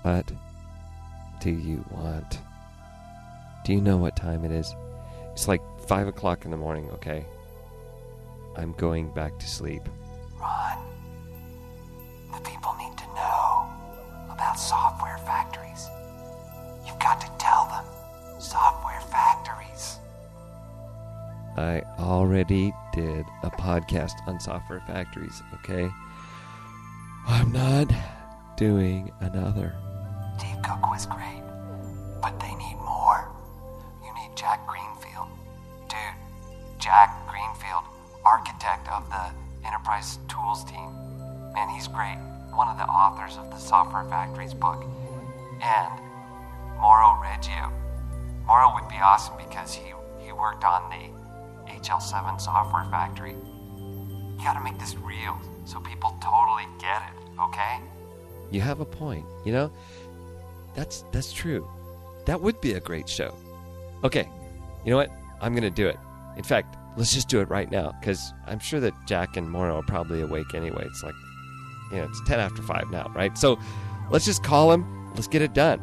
What do you want? Do you know what time it is? It's like 5 o'clock in the morning, okay? I'm going back to sleep. Ron, the people need to know about software factories. You've got to tell them. Software factories. I already did a podcast on software factories, okay? I'm not doing another. Dave Cook was great, but they need more. You need Jack Greenfield. Dude, Jack Greenfield, architect of the Enterprise Tools team. Man, he's great. One of the authors of the Software Factories book. And Mauro Reggio. Mauro would be awesome because he worked on the HL7 Software Factory. You gotta make this real so people totally get it, okay? You have a point, you know? That's true. That would be a great show. Okay, you know what? I'm going to do it. In fact, let's just do it right now, because I'm sure that Jack and Mauro are probably awake anyway. It's like, you know, it's 10 after 5 now, right? So let's just call him. Let's get it done.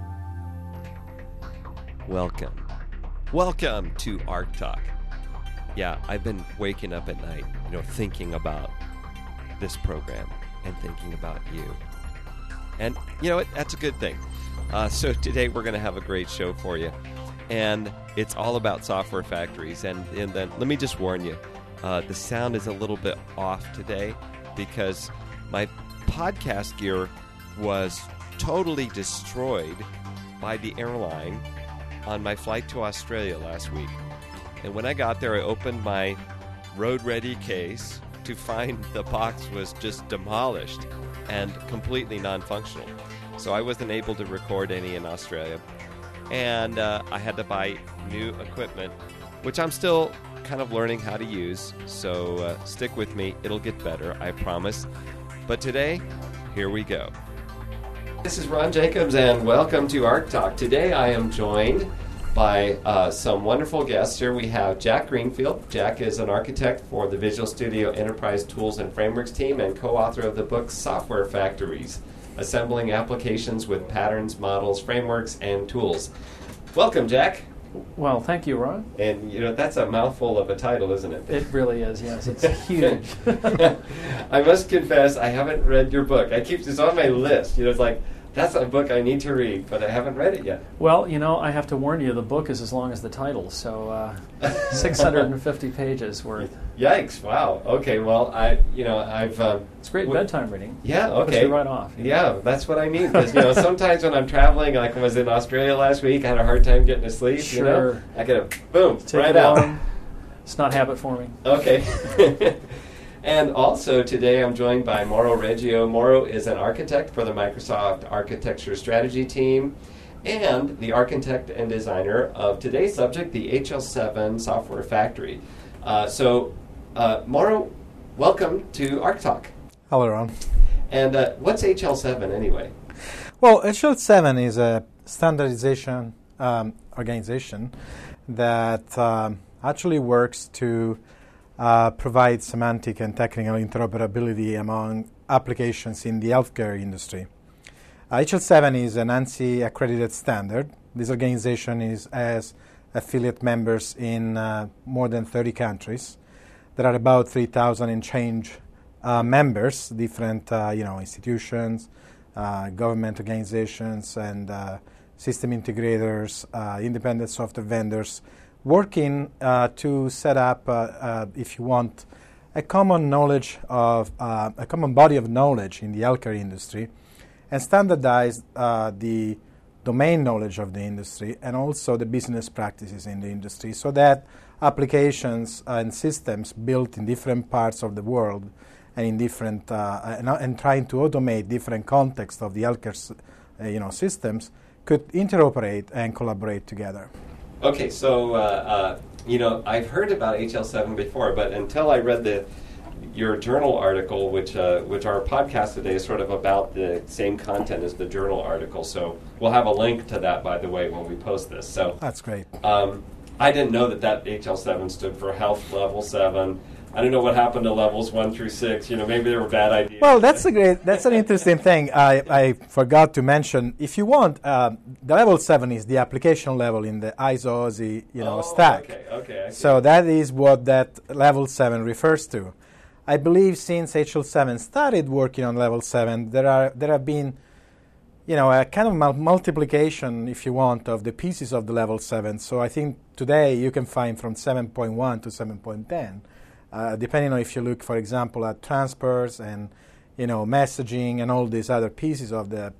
Welcome to ARC Talk. Yeah, I've been waking up at night, you know, thinking about this program and thinking about you. And you know what? That's a good thing. So today we're going to have a great show for you. And it's all about software factories. And then let me just warn you, the sound is a little bit off today because my podcast gear was totally destroyed by the airline on my flight to Australia last week. And when I got there, I opened my road-ready case to find the box was just demolished and completely non-functional. So I wasn't able to record any in Australia. And I had to buy new equipment, which I'm still kind of learning how to use. So stick with me. It'll get better, I promise. But today, here we go. This is Ron Jacobs, and welcome to ARC Talk. Today I am joined by some wonderful guests. Here we have Jack Greenfield. Jack is an architect for the Visual Studio Enterprise Tools and Frameworks team and co-author of the book Software Factories, Assembling Applications with Patterns, Models, Frameworks, and Tools. Welcome, Jack. Well, thank you, Ron. And, you know, that's a mouthful of a title, isn't it? It really is, yes. It's huge. I must confess, I haven't read your book. It's on my list. You know, it's like, that's a book I need to read, but I haven't read it yet. Well, you know, I have to warn you, the book is as long as the title, so 650 pages worth. Yikes! Wow. Okay. Well, I've. It's great bedtime reading. Yeah. Okay. Puts you right off. Yeah, that's what I need. Because sometimes when I'm traveling, like when I was in Australia last week, I had a hard time getting to sleep. Sure. You know? I get boom Take right it out. long. It's not habit forming. Okay. And also today I'm joined by Mauro Reggio. Mauro is an architect for the Microsoft Architecture Strategy team and the architect and designer of today's subject, the HL7 Software Factory. Mauro, welcome to ARC Talk. Hello, Ron. And what's HL7 anyway? Well, HL7 is a standardization organization that actually works to provide semantic and technical interoperability among applications in the healthcare industry. HL7 is an ANSI accredited standard. This organization has affiliate members in more than 30 countries. There are about 3,000 and change members, different institutions, government organizations, and system integrators, independent software vendors, working to set up, if you want, a common body of knowledge in the healthcare industry, and standardize the domain knowledge of the industry and also the business practices in the industry, so that applications and systems built in different parts of the world and in different and trying to automate different contexts of the healthcare systems could interoperate and collaborate together. Okay, so I've heard about HL7 before, but until I read your journal article, which our podcast today is sort of about the same content as the journal article. So we'll have a link to that, by the way, when we post this. So that's great. I didn't know that HL7 stood for Health Level 7. I don't know what happened to levels 1 through 6. Maybe they were bad ideas. Well, that's an interesting thing. I forgot to mention. If you want, the level 7 is the application level in the ISO-OSI, stack. Okay. I see. So that is what that level 7 refers to. I believe since HL7 started working on level 7, there have been, a kind of multiplication, if you want, of the pieces of the level 7. So I think today you can find from 7.1 to 7.10. Depending on if you look, for example, at transfers and messaging and all these other pieces of the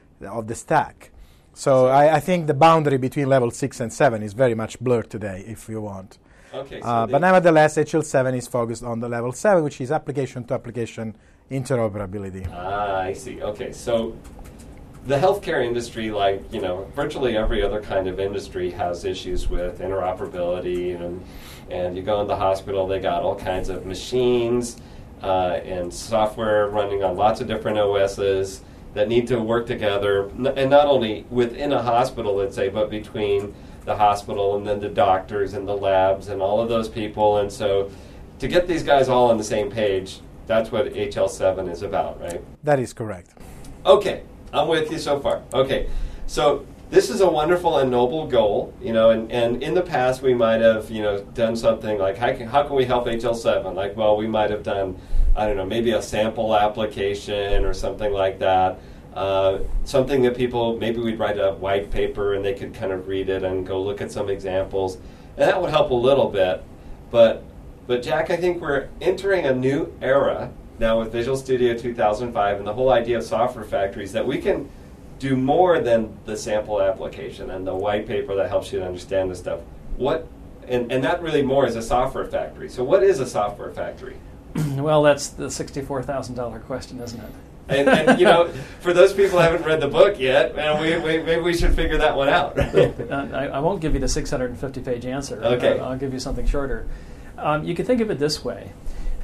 stack. So I think the boundary between level 6 and 7 is very much blurred today, if you want. Okay. So but nevertheless, HL7 is focused on the level 7, which is application-to-application interoperability. I see. Okay, so the healthcare industry, like virtually every other kind of industry, has issues with interoperability, and you go in the hospital, they got all kinds of machines and software running on lots of different OSs that need to work together, and not only within a hospital, let's say, but between the hospital and then the doctors and the labs and all of those people. And so to get these guys all on the same page, that's what HL7 is about, right? That is correct. Okay, I'm with you so far. Okay, so this is a wonderful and noble goal, and in the past we might have, done something like, how can we help HL7? Like, well, we might have done, I don't know, maybe a sample application or something like that. Something that maybe we'd write a white paper and they could kind of read it and go look at some examples. And that would help a little bit. But Jack, I think we're entering a new era now with Visual Studio 2005 and the whole idea of software factories, that we can do more than the sample application and the white paper that helps you to understand the stuff. And that really more is a software factory. So what is a software factory? Well, that's the $64,000 question, isn't it? And for those people who haven't read the book yet, maybe we should figure that one out. I won't give you the 650-page answer. Okay. I'll give you something shorter. You can think of it this way.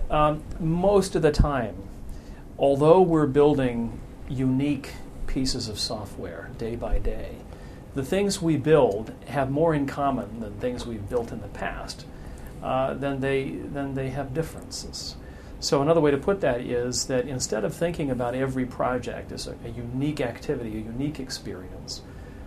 Most of the time, although we're building unique pieces of software day by day, the things we build have more in common than things we've built in the past. Then they have differences. So another way to put that is that instead of thinking about every project as a unique activity, a unique experience,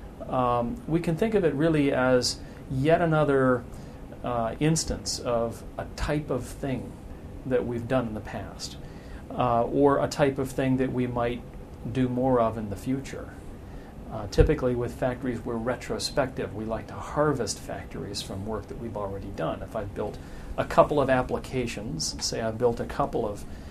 we can think of it really as yet another instance of a type of thing that we've done in the past, or a type of thing that we might do more of in the future. Typically with factories, we're retrospective. We like to harvest factories from work that we've already done. If I've built a couple of applications, say I've built a couple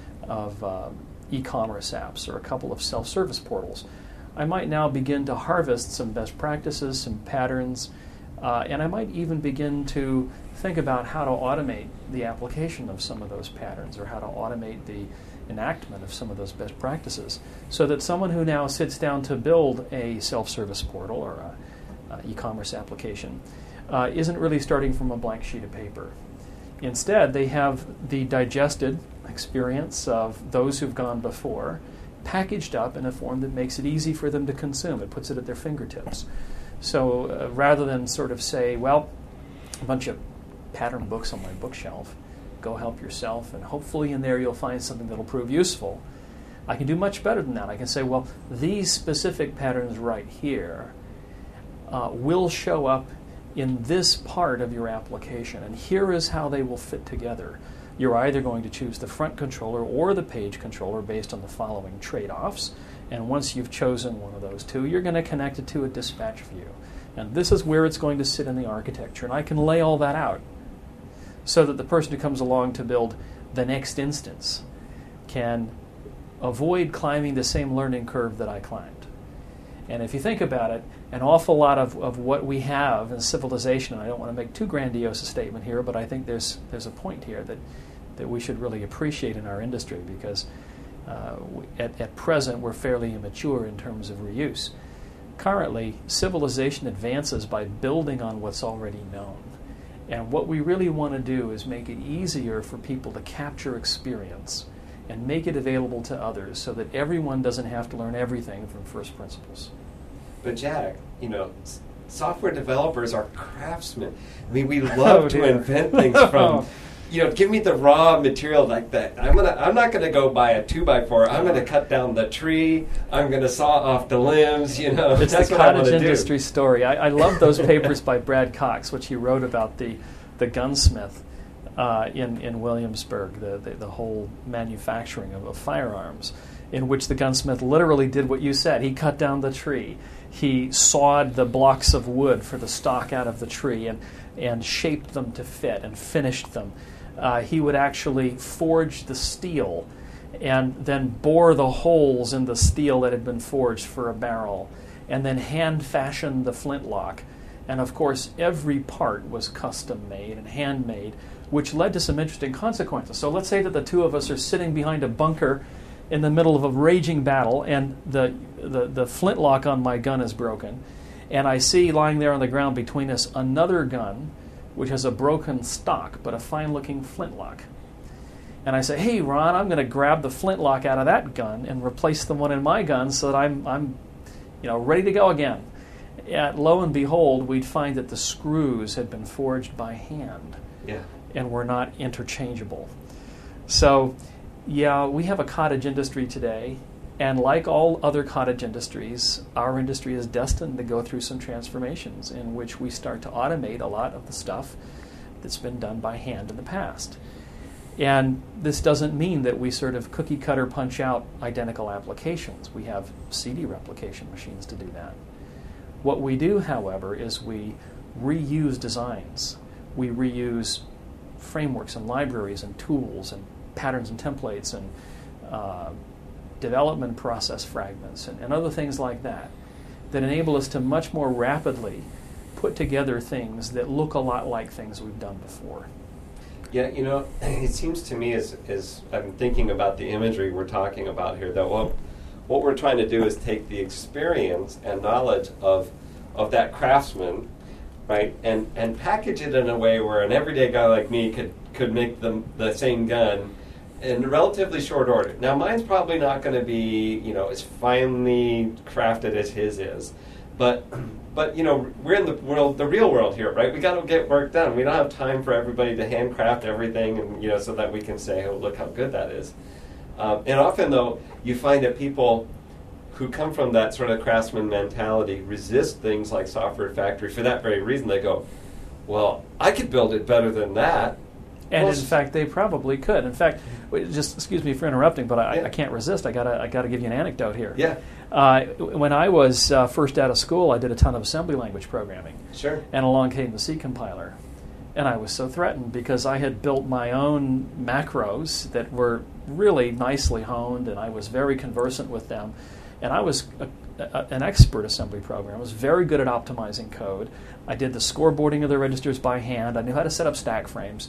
of e-commerce apps or a couple of self-service portals, I might now begin to harvest some best practices, some patterns, and I might even begin to think about how to automate the application of some of those patterns or how to automate the enactment of some of those best practices, so that someone who now sits down to build a self-service portal or an e-commerce application isn't really starting from a blank sheet of paper. Instead, they have the digested experience of those who've gone before, packaged up in a form that makes it easy for them to consume. It puts it at their fingertips. So rather than sort of say, well, a bunch of pattern books on my bookshelf, go help yourself, and hopefully in there you'll find something that'll prove useful, I can do much better than that. I can say, well, these specific patterns right here will show up in this part of your application, and here is how they will fit together. You're either going to choose the front controller or the page controller based on the following trade-offs, and once you've chosen one of those two, you're going to connect it to a dispatch view. And this is where it's going to sit in the architecture, and I can lay all that out so that the person who comes along to build the next instance can avoid climbing the same learning curve that I climbed. And if you think about it, an awful lot of what we have in civilization, and I don't want to make too grandiose a statement here, but I think there's a point here that we should really appreciate in our industry, because at present we're fairly immature in terms of reuse. Currently, civilization advances by building on what's already known. And what we really want to do is make it easier for people to capture experience and make it available to others so that everyone doesn't have to learn everything from first principles. But Jack, software developers are craftsmen. I mean, we love to invent things from, give me the raw material like that. I'm not gonna go buy a 2x4. I'm gonna cut down the tree. I'm gonna saw off the limbs. It's that's the what I cottage wanna do. industry story. I love those papers by Brad Cox, which he wrote about the gunsmith in Williamsburg, the whole manufacturing of firearms, in which the gunsmith literally did what you said. He cut down the tree. He sawed the blocks of wood for the stock out of the tree and shaped them to fit and finished them. He would actually forge the steel and then bore the holes in the steel that had been forged for a barrel and then hand fashion the flintlock. And of course, every part was custom made and handmade, which led to some interesting consequences. So let's say that the two of us are sitting behind a bunker in the middle of a raging battle, and the flintlock on my gun is broken, and I see lying there on the ground between us another gun which has a broken stock but a fine-looking flintlock. And I say, hey, Ron, I'm going to grab the flintlock out of that gun and replace the one in my gun so that I'm ready to go again. And lo and behold, we'd find that the screws had been forged by hand and were not interchangeable. So, yeah, we have a cottage industry today, and like all other cottage industries, our industry is destined to go through some transformations in which we start to automate a lot of the stuff that's been done by hand in the past. And this doesn't mean that we sort of cookie-cutter punch out identical applications. We have CD replication machines to do that. What we do, however, is we reuse designs. We reuse frameworks and libraries and tools and patterns and templates and development process fragments and other things like that enable us to much more rapidly put together things that look a lot like things we've done before. Yeah, it seems to me as I'm thinking about the imagery we're talking about here, that what we're trying to do is take the experience and knowledge of that craftsman, right, and package it in a way where an everyday guy like me could make the same gun in relatively short order. Now, mine's probably not going to be, as finely crafted as his is, but we're in the real world here, right? We got to get work done. We don't have time for everybody to handcraft everything, and so that we can say, "Oh, look how good that is." And often, though, you find that people who come from that sort of craftsman mentality resist things like Software Factory for that very reason. They go, "Well, I could build it better than that." And in fact, they probably could. In fact, just excuse me for interrupting, but I can't resist. I gotta give you an anecdote here. Yeah. When I was first out of school, I did a ton of assembly language programming. Sure. And along came the C compiler, and I was so threatened because I had built my own macros that were really nicely honed, and I was very conversant with them, and I was an expert assembly programmer. I was very good at optimizing code. I did the scoreboarding of the registers by hand. I knew how to set up stack frames.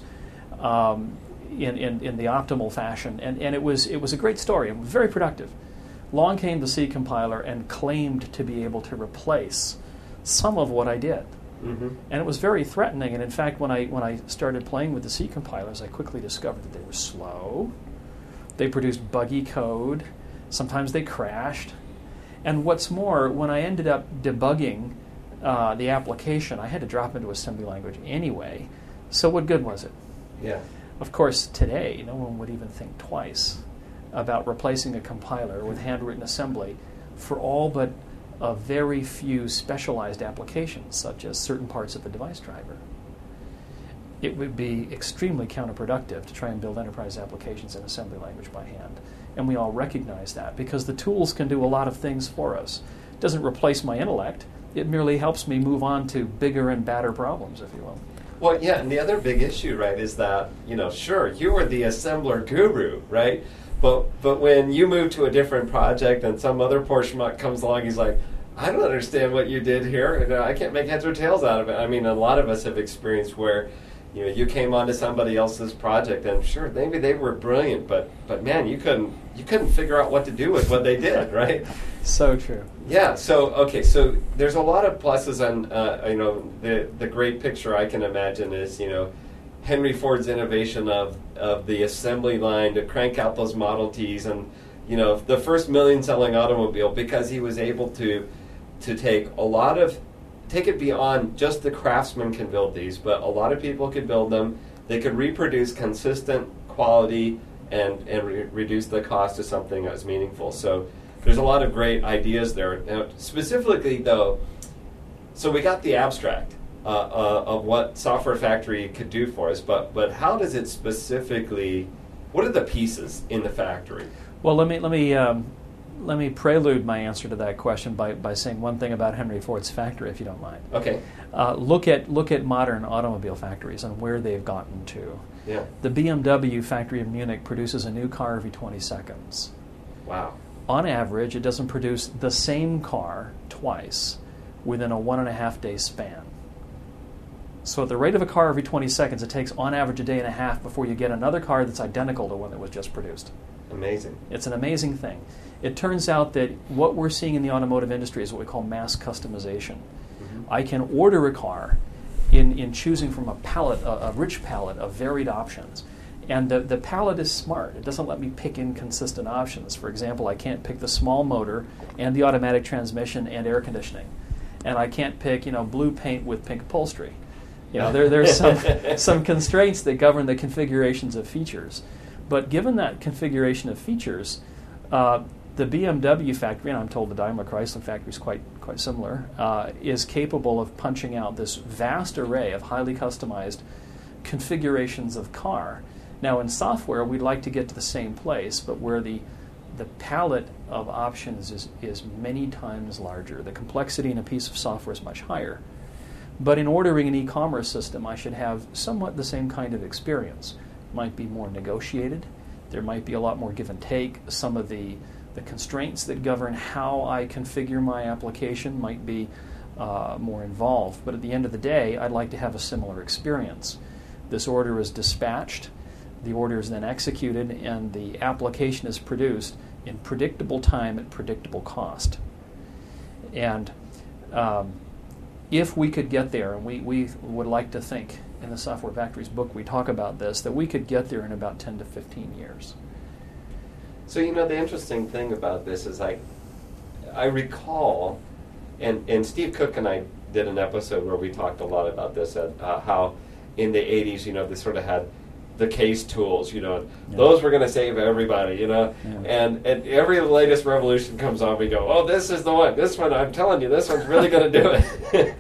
In the optimal fashion, and it was a great story. It was very productive. Along came the C compiler and claimed to be able to replace some of what I did, and it was very threatening. And in fact, when I started playing with the C compilers, I quickly discovered that they were slow. They produced buggy code. Sometimes they crashed. And what's more, when I ended up debugging the application, I had to drop into assembly language anyway. So what good was it? Yeah. Of course, today, no one would even think twice about replacing a compiler with handwritten assembly for all but a very few specialized applications, such as certain parts of the device driver. It would be extremely counterproductive to try and build enterprise applications in assembly language by hand. And we all recognize that because the tools can do a lot of things for us. It doesn't replace my intellect. It merely helps me move on to bigger and badder problems, if you will. Well, yeah, and the other big issue, right, is that, sure, you were the assembler guru, right? But when you move to a different project and some other poor schmuck comes along, he's like, I don't understand what you did here, and I can't make heads or tails out of it. I mean, a lot of us have experienced where, you came onto somebody else's project, and sure, maybe they were brilliant, but man, you couldn't figure out what to do with what they did, right? So true. Yeah. So there's a lot of pluses on the great picture I can imagine is Henry Ford's innovation of the assembly line to crank out those Model Ts and the first million selling automobile because he was able to take a lot of take it beyond just the craftsman can build these, but a lot of people could build them. They could reproduce consistent quality and reduce the cost to something that's meaningful. So there's a lot of great ideas there. Now, specifically, though, so we got the abstract of what Software Factory could do for us, but how does it specifically? What are the pieces in the factory? Well, let me prelude my answer to that question by saying one thing about Henry Ford's factory, if you don't mind. Okay. Look at modern automobile factories and where they've gotten to. Yeah. The BMW factory in Munich produces a new car every 20 seconds. Wow. On average, it doesn't produce the same car twice within a 1.5 day span. So at the rate of a car every 20 seconds, it takes on average a day and a half before you get another car that's identical to one that was just produced. Amazing. It's an amazing thing. It turns out that what we're seeing in the automotive industry is what we call mass customization. Mm-hmm. I can order a car in choosing from a rich palette of varied options. And the palette is smart. It doesn't let me pick inconsistent options. For example, I can't pick the small motor and the automatic transmission and air conditioning. And I can't pick, blue paint with pink upholstery. There's some constraints that govern the configurations of features. But given that configuration of features, the BMW factory, and I'm told the Daimler Chrysler factory is quite similar, is capable of punching out this vast array of highly customized configurations of car. Now, in software, we'd like to get to the same place, but where the palette of options is many times larger. The complexity in a piece of software is much higher. But in ordering an e-commerce system, I should have somewhat the same kind of experience. It might be more negotiated. There might be a lot more give and take. Some of the constraints that govern how I configure my application might be more involved. But at the end of the day, I'd like to have a similar experience. This order is dispatched, the order is then executed, and the application is produced in predictable time at predictable cost. And if we could get there, and we would like to think, in the Software Factory's book we talk about this, that we could get there in about 10 to 15 years. So, the interesting thing about this is I recall, and Steve Cook and I did an episode where we talked a lot about this, how in the 80s, they sort of had the case tools, those were going to save everybody, Yeah. And every latest revolution comes on, we go, oh, this is the one. This one, I'm telling you, this one's really going to do it.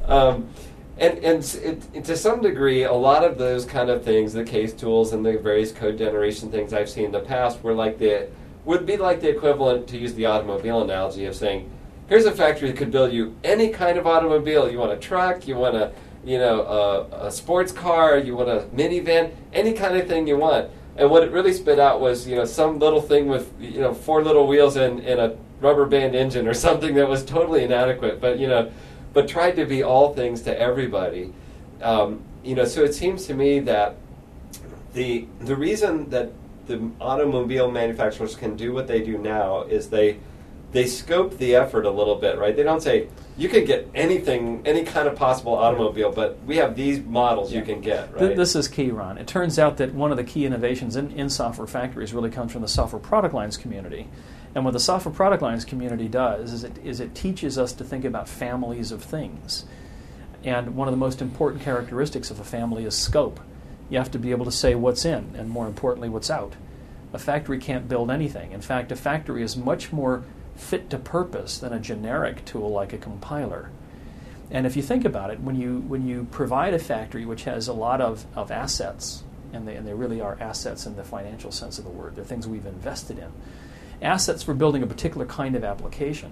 And to some degree, a lot of those kind of things, the case tools and the various code generation things I've seen in the past, would be like the equivalent, to use the automobile analogy, of saying, here's a factory that could build you any kind of automobile. You want a truck, you want a sports car, you want a minivan, any kind of thing you want. And what it really spit out was, some little thing with, 4 little wheels and a rubber band engine or something that was totally inadequate, but tried to be all things to everybody. So it seems to me that the reason that the automobile manufacturers can do what they do now is they scope the effort a little bit, right? They don't say, you can get anything, any kind of possible automobile, but we have these models you can get, right? This is key, Ron. It turns out that one of the key innovations in software factories really comes from the software product lines community. And what the software product lines community does is it teaches us to think about families of things. And one of the most important characteristics of a family is scope. You have to be able to say what's in, and more importantly, what's out. A factory can't build anything. In fact, a factory is much more fit to purpose than a generic tool like a compiler. And if you think about it, when you provide a factory which has a lot of assets, and they really are assets in the financial sense of the word, they're things we've invested in, assets for building a particular kind of application,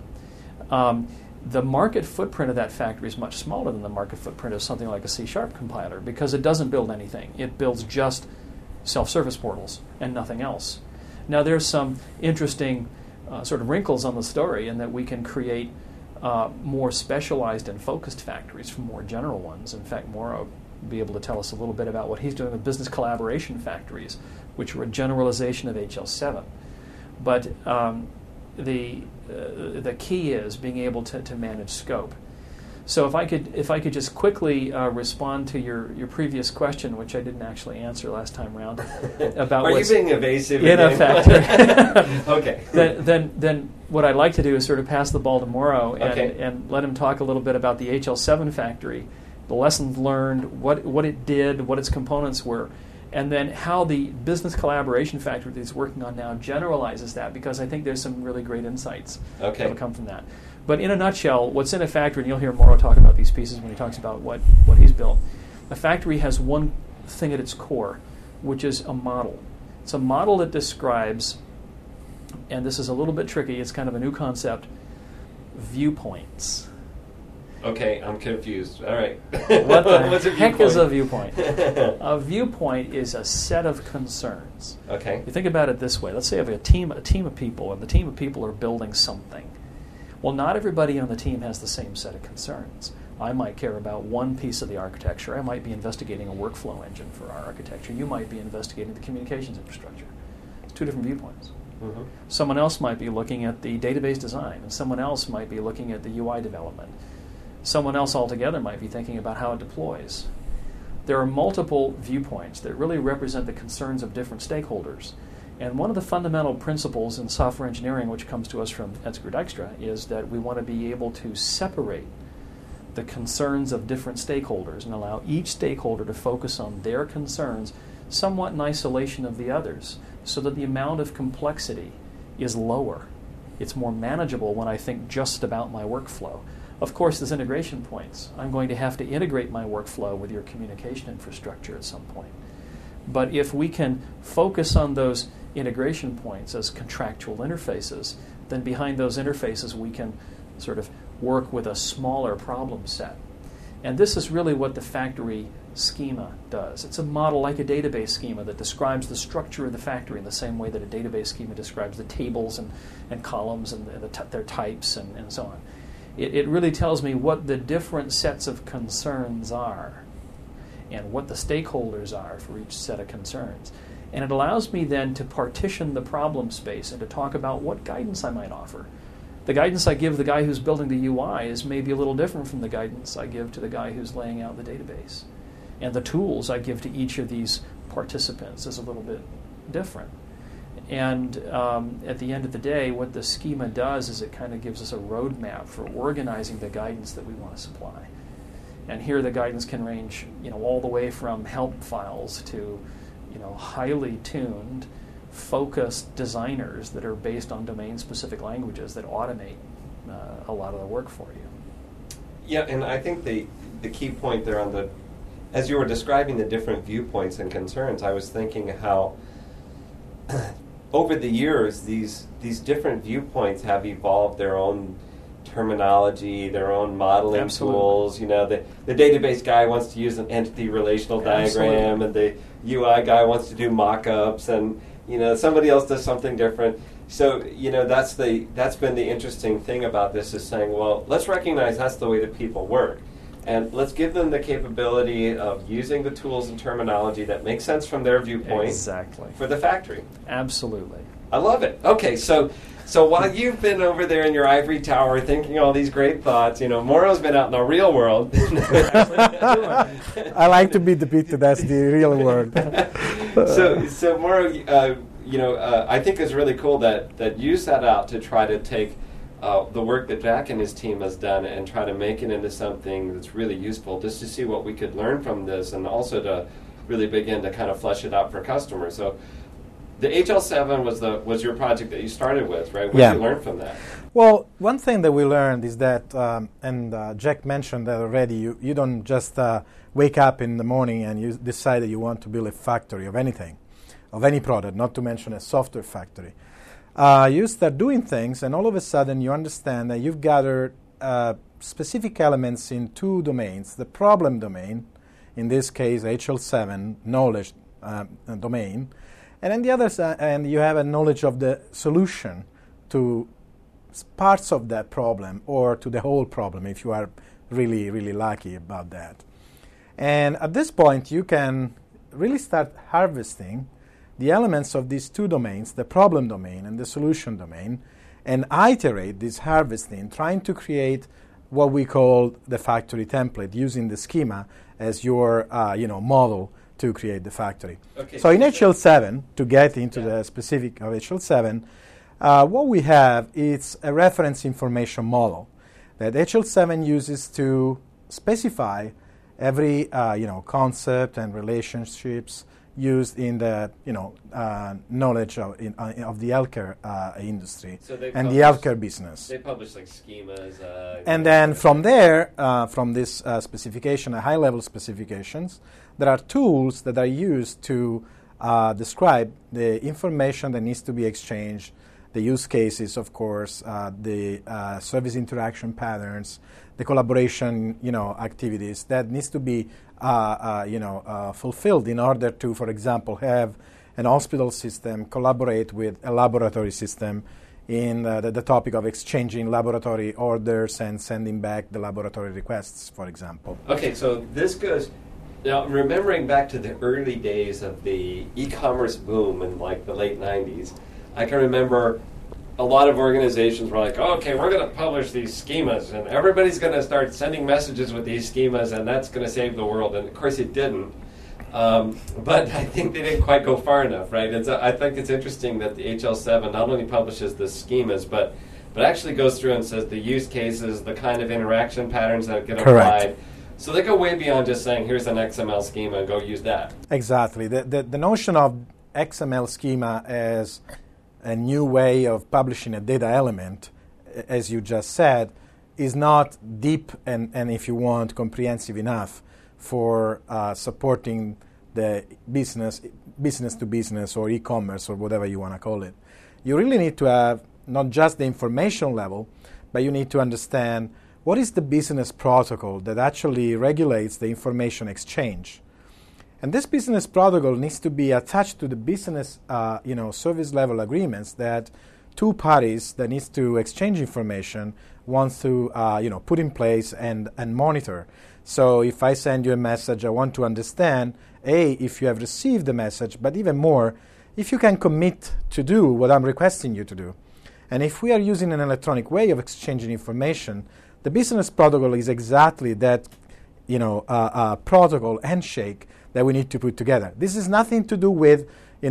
the market footprint of that factory is much smaller than the market footprint of something like a C# compiler, because it doesn't build anything. It builds just self-service portals and nothing else. Now, there's some interesting sort of wrinkles on the story in that we can create more specialized and focused factories from more general ones. In fact, Mauro will be able to tell us a little bit about what he's doing with business collaboration factories, which are a generalization of HL7. But the key is being able to manage scope. So if I could just quickly respond to your previous question, which I didn't actually answer last time around, about Are you what's being evasive in a again? factory. Okay. Then what I'd like to do is sort of pass the ball to Mauro Okay. and let him talk a little bit about the HL7 factory, the lessons learned, what it did, what its components were, and then how the business collaboration factory that he's working on now generalizes that, because I think there's some really great insights Okay. that will come from that. But in a nutshell, what's in a factory, and you'll hear Mauro talk about these pieces when he talks about what he's built, a factory has one thing at its core, which is a model. It's a model that describes, and this is a little bit tricky, it's kind of a new concept, viewpoints. Okay, I'm confused. All right. What the What's a heck is a viewpoint? viewpoint? A viewpoint is a set of concerns. Okay. You think about it this way. Let's say I have a team of people, and the team of people are building something. Well, not everybody on the team has the same set of concerns. I might care about one piece of the architecture. I might be investigating a workflow engine for our architecture. You might be investigating the communications infrastructure. It's two different viewpoints. Mm-hmm. Someone else might be looking at the database design, and someone else might be looking at the UI development. Someone else altogether might be thinking about how it deploys. There are multiple viewpoints that really represent the concerns of different stakeholders. And one of the fundamental principles in software engineering, which comes to us from Edsger Dijkstra, is that we want to be able to separate the concerns of different stakeholders and allow each stakeholder to focus on their concerns somewhat in isolation of the others, so that the amount of complexity is lower. It's more manageable when I think just about my workflow. Of course, there's integration points. I'm going to have to integrate my workflow with your communication infrastructure at some point. But if we can focus on those integration points as contractual interfaces, then behind those interfaces we can sort of work with a smaller problem set. And this is really what the factory schema does. It's a model like a database schema that describes the structure of the factory in the same way that a database schema describes the tables and columns and their types and so on. It really tells me what the different sets of concerns are and what the stakeholders are for each set of concerns. And it allows me then to partition the problem space and to talk about what guidance I might offer. The guidance I give the guy who's building the UI is maybe a little different from the guidance I give to the guy who's laying out the database. And the tools I give to each of these participants is a little bit different. And at the end of the day, what the schema does is it kind of gives us a roadmap for organizing the guidance that we want to supply. And here the guidance can range, all the way from help files to, highly tuned, focused designers that are based on domain-specific languages that automate a lot of the work for you. Yeah, and I think the key point there as you were describing the different viewpoints and concerns, I was thinking how over the years these different viewpoints have evolved their own terminology, their own modeling Absolutely. tools. The database guy wants to use an entity relational diagram, Absolutely. and the UI guy wants to do mock-ups, and somebody else does something different. So that's been the interesting thing about this, is saying, well, let's recognize that's the way that people work, and let's give them the capability of using the tools and terminology that makes sense from their viewpoint. Exactly. For the factory. Absolutely. I love it. Okay, so while you've been over there in your ivory tower thinking all these great thoughts, Mauro's been out in the real world. I like to be depicted as the real world. So Mauro, I think it's really cool that you set out to try to take the work that Jack and his team has done and try to make it into something that's really useful, just to see what we could learn from this, and also to really begin to kind of flesh it out for customers. So the HL7 was your project that you started with, right? What did you learn from that? Well, one thing that we learned is that, and Jack mentioned that already, you don't just wake up in the morning and you decide that you want to build a factory of anything, of any product, not to mention a software factory. You start doing things, and all of a sudden you understand that you've gathered specific elements in two domains: the problem domain, in this case HL7, knowledge domain, and on the other side, and you have a knowledge of the solution to parts of that problem, or to the whole problem if you are really, really lucky about that. And at this point, you can really start harvesting the elements of these two domains, the problem domain and the solution domain, and iterate this harvesting, trying to create what we call the factory template, using the schema as your model to create the factory. Okay, so in HL7, to get into the specific of HL7, what we have is a reference information model that HL7 uses to specify every concept and relationships used in the knowledge of the healthcare industry and the healthcare business. They publish like schemas. And then from there, from this specification, high-level specifications, there are tools that are used to describe the information that needs to be exchanged, the use cases, of course, the service interaction patterns, the collaboration, activities that needs to be fulfilled in order to, for example, have an hospital system collaborate with a laboratory system in the topic of exchanging laboratory orders and sending back the laboratory requests, for example. Okay, so this goes, now remembering back to the early days of the e-commerce boom in like the late 90s, I can remember a lot of organizations were like, okay, we're going to publish these schemas, and everybody's going to start sending messages with these schemas, and that's going to save the world. And of course it didn't. But I think they didn't quite go far enough, right? I think it's interesting that the HL7 not only publishes the schemas, but actually goes through and says the use cases, the kind of interaction patterns that get applied. So they go way beyond just saying, here's an XML schema, go use that. Exactly. The notion of XML schema as a new way of publishing a data element, as you just said, is not deep and if you want, comprehensive enough for supporting the business to business or e-commerce or whatever you want to call it. You really need to have not just the information level, but you need to understand what is the business protocol that actually regulates the information exchange. And this business protocol needs to be attached to the business, service level agreements that two parties that needs to exchange information wants to, put in place and monitor. So if I send you a message, I want to understand, A, if you have received the message, but even more, if you can commit to do what I'm requesting you to do. And if we are using an electronic way of exchanging information, the business protocol is exactly that, protocol handshake that we need to put together. This is nothing to do with,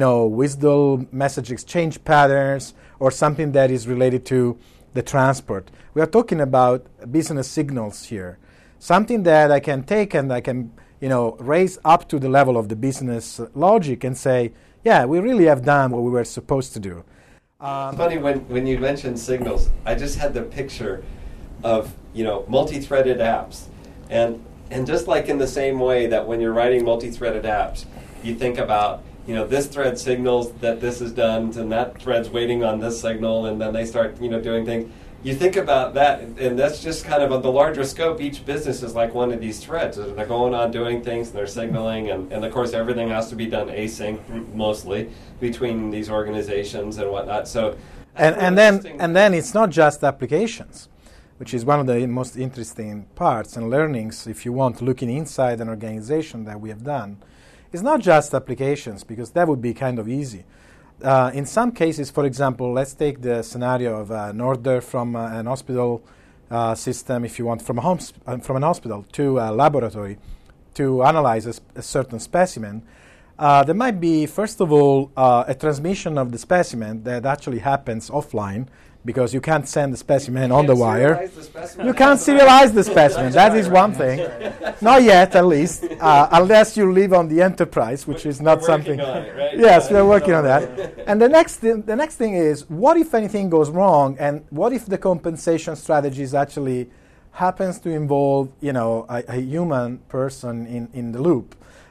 WSDL message exchange patterns or something that is related to the transport. We are talking about business signals here, something that I can take and I can, raise up to the level of the business logic and say, yeah, we really have done what we were supposed to do. It's funny when you mentioned signals, I just had the picture of, multi-threaded apps. And just like in the same way that when you're writing multi-threaded apps, you think about, this thread signals that this is done, and that thread's waiting on this signal, and then they start, doing things. You think about that, and that's just kind of on the larger scope. Each business is like one of these threads. They're going on doing things, and they're signaling, and of course everything has to be done async mostly between these organizations and whatnot. So, and then it's not just applications, which is one of the most interesting parts and learnings, if you want, looking inside an organization that we have done. It's not just applications, because that would be kind of easy. In some cases, for example, let's take the scenario of an order from an hospital system, if you want, from an hospital to a laboratory to analyze a certain specimen. There might be, first of all, a transmission of the specimen that actually happens offline, because you can't send the specimen on the wire. You can't serialize the specimen. That is one thing. Not yet, at least, unless you live on the enterprise, which is not something. On it, right? Yes, we're working on that. And the next thing is, what if anything goes wrong, and what if the compensation strategies actually happens to involve, a human person in the loop?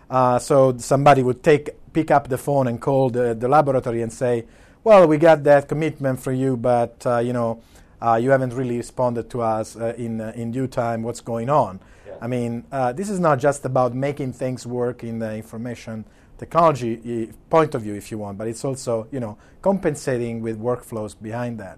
So somebody would pick up the phone and call the laboratory and say, well, we got that commitment for you, but you haven't really responded to us in due time. What's going on? Yeah. I mean, this is not just about making things work in the information technology point of view, if you want, but it's also compensating with workflows behind that.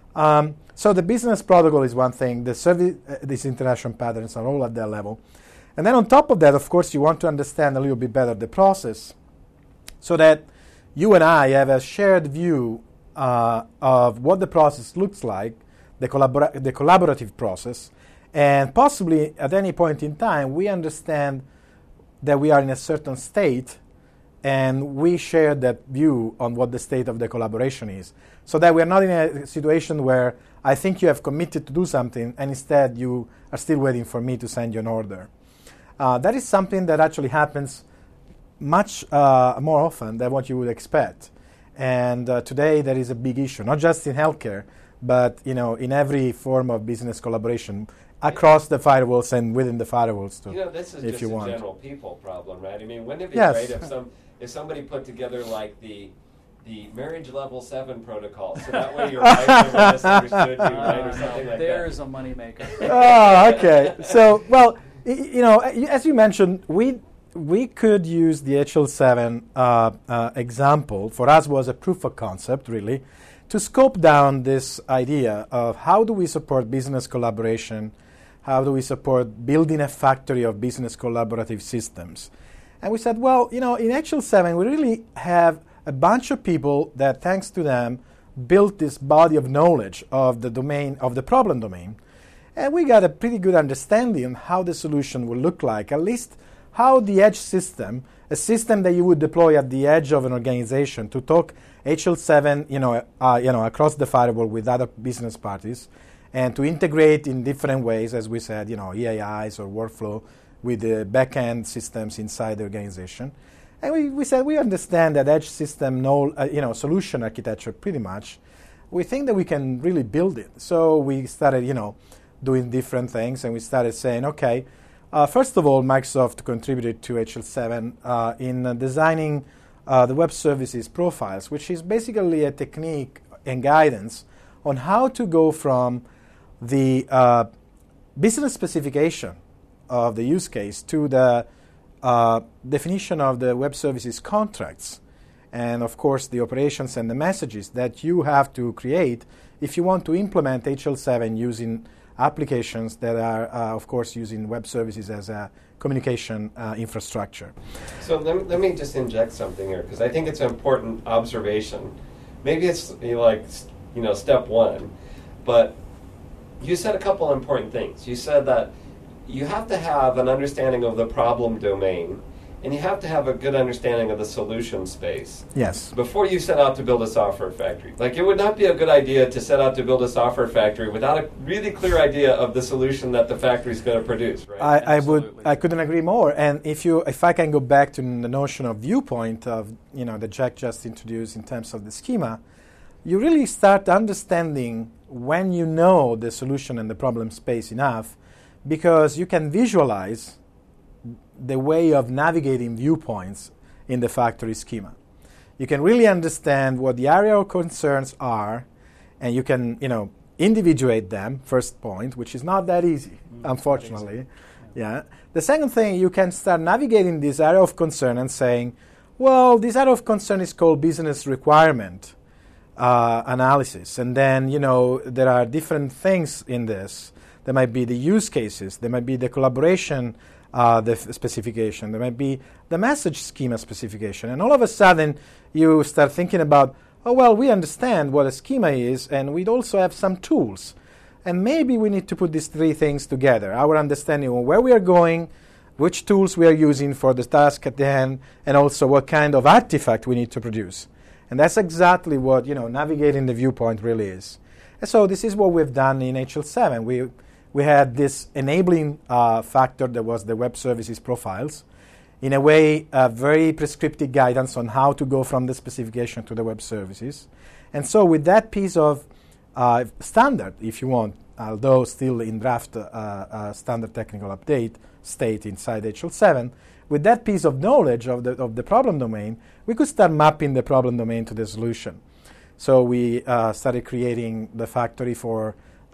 So the business protocol is one thing. The service, these interaction patterns are all at that level, and then on top of that, of course, you want to understand a little bit better the process, so that you and I have a shared view of what the process looks like, the collaborative process, And possibly at any point in time, we understand that we are in a certain state, and we share that view on what the state of the collaboration is. So that we are not in a situation where I think you have committed to do something, and instead you are still waiting for me to send you an order. That is something that actually happens much more often than what you would expect. And today there is a big issue, not just in healthcare, but in every form of business collaboration across the firewalls and within the firewalls too. This is if just you a want. general people problem, right? I mean, wouldn't it be Yes. great if somebody put together like the marriage level 7 protocol, so that way your wife never misunderstood you, right, or something like There's that. a moneymaker. Oh, okay. So, well, as you mentioned, we could use the HL7 example. For us, was a proof of concept, really, to scope down this idea of how do we support business collaboration, how do we support building a factory of business collaborative systems. And we said, well, in HL7, we really have a bunch of people that, thanks to them, built this body of knowledge of the domain, of the problem domain. And we got a pretty good understanding of how the solution will look like, at least how the edge system, a system that you would deploy at the edge of an organization to talk HL7, across the firewall with other business parties, and to integrate in different ways, as we said, EAIs or workflow with the back-end systems inside the organization. And we said we understand that edge system, solution architecture pretty much. We think that we can really build it. So we started, doing different things, and we started saying, okay, first of all, Microsoft contributed to HL7 in designing the web services profiles, which is basically a technique and guidance on how to go from the business specification of the use case to the definition of the web services contracts, and of course the operations and the messages that you have to create if you want to implement HL7 using applications that are, of course, using web services as a communication infrastructure. So let me just inject something here, because I think it's an important observation. Maybe it's step one, but you said a couple important things. You said that you have to have an understanding of the problem domain, and you have to have a good understanding of the solution space. Yes. Before you set out to build a software factory. Like, it would not be a good idea to set out to build a software factory without a really clear idea of the solution that the factory is going to produce, right? I couldn't agree more. And if I can go back to the notion of viewpoint of, that Jack just introduced in terms of the schema, you really start understanding when you know the solution and the problem space enough, because you can visualize the way of navigating viewpoints in the factory schema. You can really understand what the area of concerns are, and you can, individuate them, first point, which is not that easy, unfortunately. Yeah. The second thing, you can start navigating this area of concern and saying, well, this area of concern is called business requirement analysis. And then, there are different things in this. There might be the use cases. There might be the collaboration the specification. There might be the message schema specification. And all of a sudden, you start thinking about, oh, well, we understand what a schema is, and we also have some tools. And maybe we need to put these three things together. Our understanding of where we are going, which tools we are using for the task at hand, and also what kind of artifact we need to produce. And that's exactly what, navigating the viewpoint really is. And so this is what we've done in HL7. We had this enabling factor that was the web services profiles. In a way, very prescriptive guidance on how to go from the specification to the web services. And so with that piece of standard, if you want, although still in draft standard technical update state inside HL7, with that piece of knowledge of the problem domain, we could start mapping the problem domain to the solution. So we started creating the factory for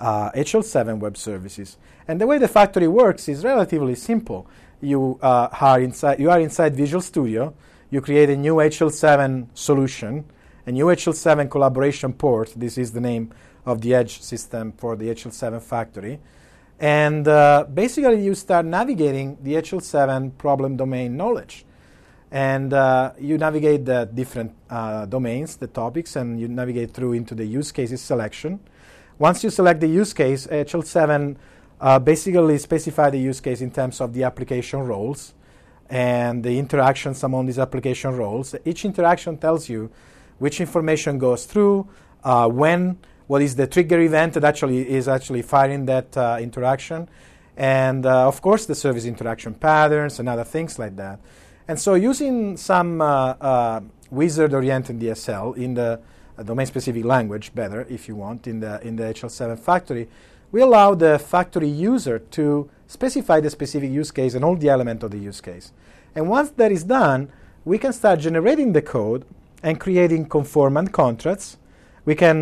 HL7 web services. And the way the factory works is relatively simple. You are inside Visual Studio. You create a new HL7 solution, a new HL7 collaboration port. This is the name of the edge system for the HL7 factory. And basically, you start navigating the HL7 problem domain knowledge. And you navigate the different domains, the topics, and you navigate through into the use cases selection. Once you select the use case, HL7 basically specify the use case in terms of the application roles and the interactions among these application roles. Each interaction tells you which information goes through, when, what is the trigger event that actually firing that interaction, and of course the service interaction patterns and other things like that. And so using some wizard-oriented DSL in the domain-specific language, better if you want, in the HL7 factory, we allow the factory user to specify the specific use case and all the elements of the use case. And once that is done, we can start generating the code and creating conformant contracts. We can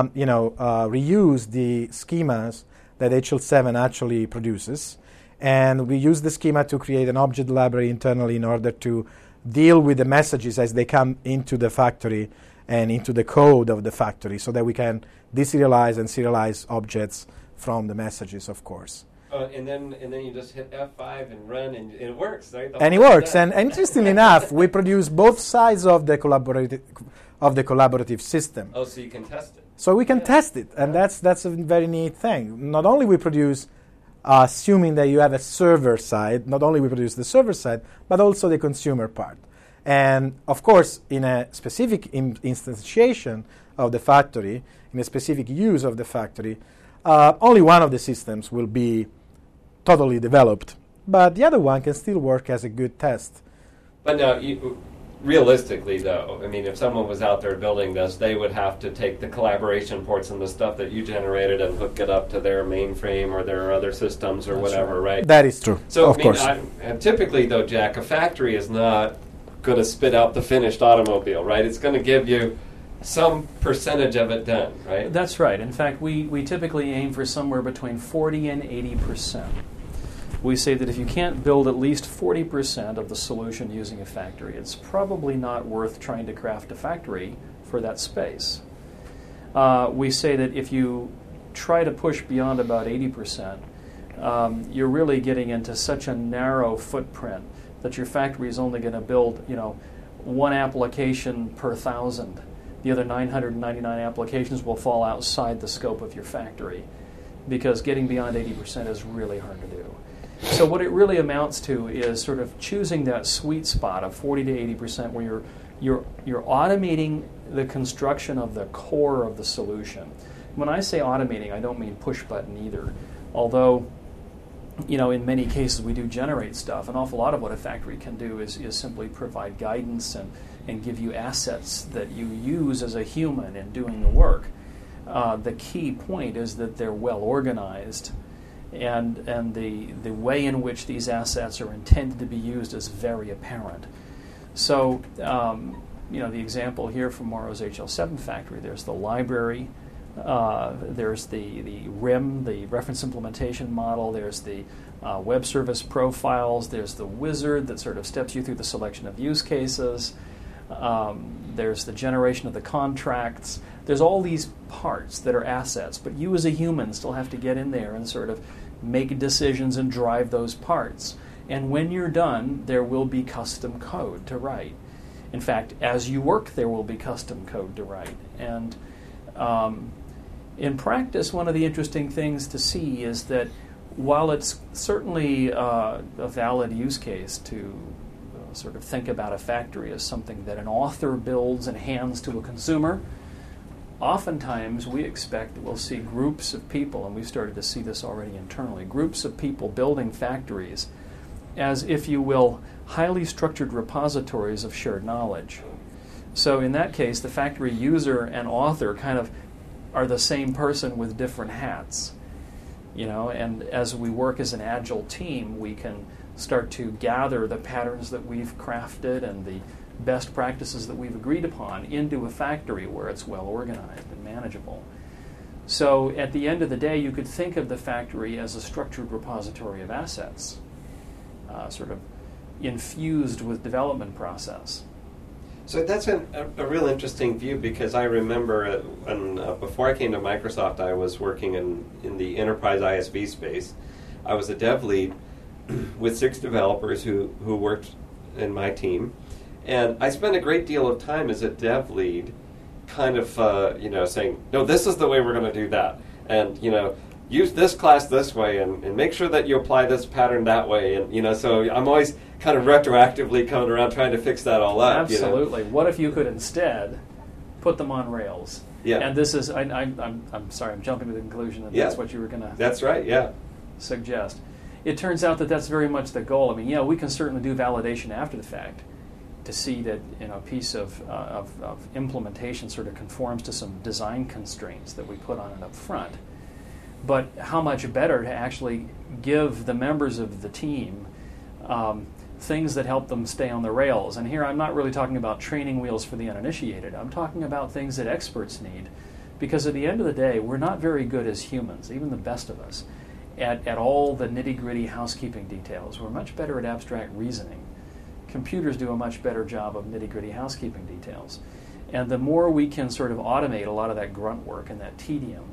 reuse the schemas that HL7 actually produces. And we use the schema to create an object library internally in order to deal with the messages as they come into the factory and into the code of the factory, so that we can deserialize and serialize objects from the messages, of course. And then you just hit F5 and run, and it works, right? And it works. And interestingly enough, we produce both sides of the collaborative system. Oh, so you can test it. So we can test it, and that's a very neat thing. Not only we produce, assuming that you have a server side, not only we produce the server side, but also the consumer part. And of course, in a specific instantiation of the factory, in a specific use of the factory, only one of the systems will be totally developed, but the other one can still work as a good test. But now, realistically, though, I mean, if someone was out there building this, they would have to take the collaboration ports and the stuff that you generated and hook it up to their mainframe or their other systems or whatever, right? That is true. So, of course. And typically, though, Jack, a factory is not going to spit out the finished automobile, right? It's going to give you some percentage of it done, right? That's right. In fact, we typically aim for somewhere between 40 and 80%. We say that if you can't build at least 40% of the solution using a factory, it's probably not worth trying to craft a factory for that space. We say that if you try to push beyond about 80%, you're really getting into such a narrow footprint that your factory is only going to build, one application per 1,000. The other 999 applications will fall outside the scope of your factory, because getting beyond 80% is really hard to do. So what it really amounts to is sort of choosing that sweet spot of 40 to 80% where you're automating the construction of the core of the solution. When I say automating, I don't mean push button either. Although, in many cases we do generate stuff. An awful lot of what a factory can do is simply provide guidance and give you assets that you use as a human in doing the work. The key point is that they're well organized, and the way in which these assets are intended to be used is very apparent. So, the example here from Morrow's HL7 factory, there's the library, there's the RIM, the reference implementation model, there's the web service profiles, there's the wizard that sort of steps you through the selection of use cases, there's the generation of the contracts. There's all these parts that are assets, but you as a human still have to get in there and sort of make decisions and drive those parts. And when you're done, there will be custom code to write. In fact, as you work, there will be custom code to write. And in practice, one of the interesting things to see is that while it's certainly a valid use case to sort of think about a factory as something that an author builds and hands to a consumer, oftentimes we expect we'll see groups of people, and we've started to see this already internally, groups of people building factories as, if you will, highly structured repositories of shared knowledge. So in that case, the factory user and author kind of are the same person with different hats. And as we work as an agile team, we can start to gather the patterns that we've crafted and the best practices that we've agreed upon into a factory where it's well organized and manageable. So at the end of the day, you could think of the factory as a structured repository of assets, sort of infused with development process. So that's a real interesting view, because I remember when, before I came to Microsoft, I was working in the enterprise ISV space. I was a dev lead with 6 developers who worked in my team. And I spent a great deal of time as a dev lead kind of, saying, no, this is the way we're going to do that. And, use this class this way and make sure that you apply this pattern that way. And, so I'm always kind of retroactively coming around trying to fix that all up. Absolutely. What if you could instead put them on rails? Yeah. And this is, I'm sorry, I'm jumping to the conclusion that that's what you were going to That's right, yeah. suggest. It turns out that that's very much the goal. I mean, we can certainly do validation after the fact to see that a piece of implementation sort of conforms to some design constraints that we put on it up front. But how much better to actually give the members of the team things that help them stay on the rails. And here I'm not really talking about training wheels for the uninitiated. I'm talking about things that experts need. Because at the end of the day, we're not very good as humans, even the best of us, at all the nitty-gritty housekeeping details. We're much better at abstract reasoning. Computers do a much better job of nitty-gritty housekeeping details. And the more we can sort of automate a lot of that grunt work and that tedium,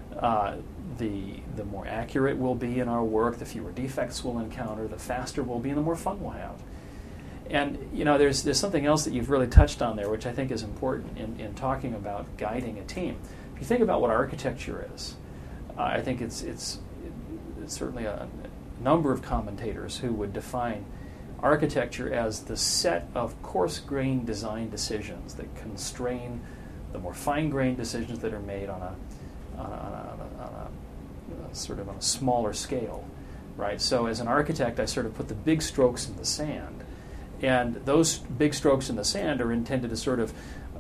the more accurate we'll be in our work, the fewer defects we'll encounter, the faster we'll be, and the more fun we'll have. And there's something else that you've really touched on there, which I think is important in talking about guiding a team. If you think about what architecture is, I think it's certainly a number of commentators who would define architecture as the set of coarse-grained design decisions that constrain the more fine-grained decisions that are made on a sort of on a smaller scale, right? So as an architect, I sort of put the big strokes in the sand, and those big strokes in the sand are intended to sort of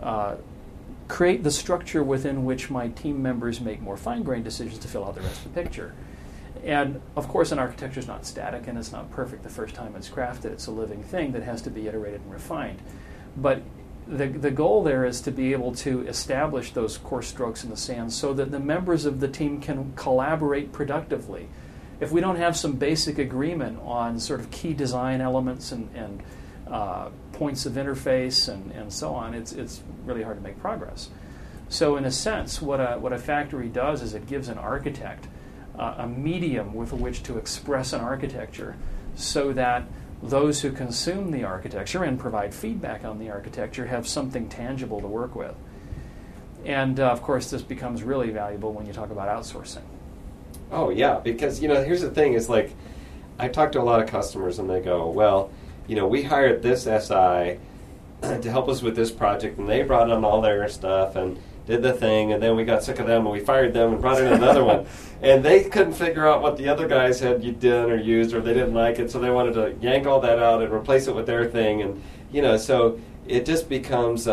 create the structure within which my team members make more fine-grained decisions to fill out the rest of the picture. And of course, an architecture is not static and it's not perfect the first time it's crafted. It's a living thing that has to be iterated and refined. But the goal there is to be able to establish those coarse strokes in the sand so that the members of the team can collaborate productively. If we don't have some basic agreement on sort of key design elements and points of interface and so on, it's really hard to make progress. So in a sense, what a factory does is it gives an architect a medium with which to express an architecture so that those who consume the architecture and provide feedback on the architecture have something tangible to work with. And of course, this becomes really valuable when you talk about outsourcing. Oh, yeah, because, here's the thing, is like, I talk to a lot of customers and they go, well, we hired this SI to help us with this project, and they brought on all their stuff and did the thing, and then we got sick of them and we fired them and brought in another one. And they couldn't figure out what the other guys had done or used, or they didn't like it, so they wanted to yank all that out and replace it with their thing. And, so it just becomes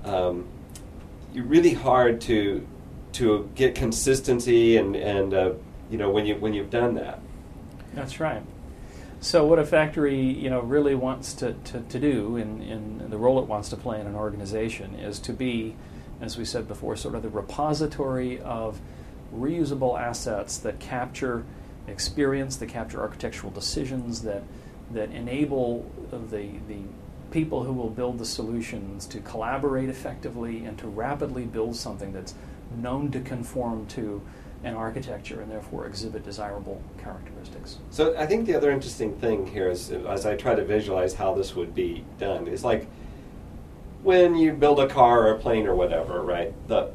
really hard to get consistency and when you've done that. That's right. So what a factory really wants to do in the role it wants to play in an organization is to be, as we said before, sort of the repository of reusable assets that capture experience, that capture architectural decisions, that enable the people who will build the solutions to collaborate effectively and to rapidly build something that's known to conform to an architecture and therefore exhibit desirable characteristics. So I think the other interesting thing here is, as I try to visualize how this would be done, is like when you build a car or a plane or whatever, right? The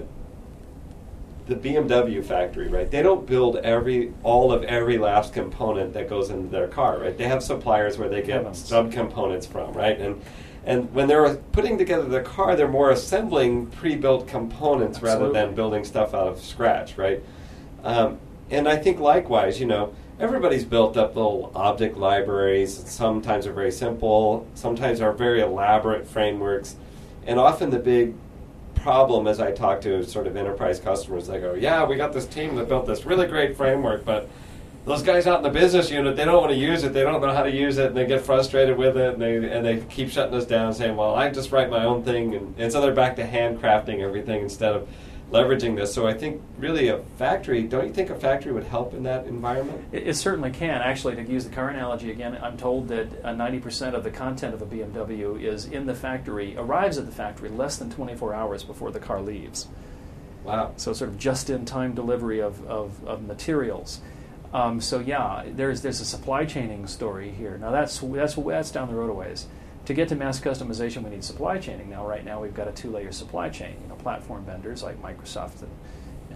BMW factory, right? They don't build all of every last component that goes into their car, right? They have suppliers where they get subcomponents from, right? And when they're putting together the car, they're more assembling pre-built components rather than building stuff out of scratch, right? And I think likewise, everybody's built up little object libraries. Sometimes are very simple, sometimes are very elaborate frameworks, and often the big problem as I talk to sort of enterprise customers, they go, yeah, we got this team that built this really great framework, but those guys out in the business unit, they don't want to use it, they don't know how to use it, and they get frustrated with it, and they keep shutting us down, saying, well, I just write my own thing, and so they're back to handcrafting everything instead of leveraging this. So I think really don't you think a factory would help in that environment? It certainly can. Actually, to use the car analogy again, I'm told that 90% of the content of a BMW is in the factory, arrives at the factory less than 24 hours before the car leaves. Wow. So sort of just-in-time delivery of materials. So yeah, there's a supply chaining story here. Now that's down the road a ways. To get to mass customization, we need supply chaining. Now, right now, we've got a two-layer supply chain. Platform vendors like Microsoft